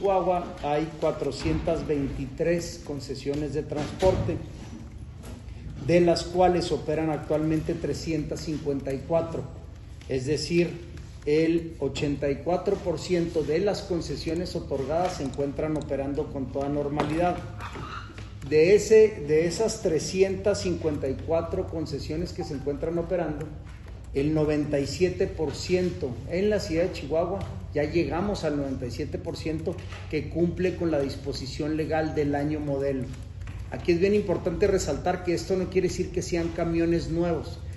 Chihuahua hay 423 concesiones de transporte, de las cuales operan actualmente 354, es decir, el 84% de las concesiones otorgadas se encuentran operando con toda normalidad. De esas 354 concesiones que se encuentran operando, el 97% en la ciudad de Chihuahua, ya llegamos al 97% que cumple con la disposición legal del año modelo. Aquí es bien importante resaltar que esto no quiere decir que sean camiones nuevos,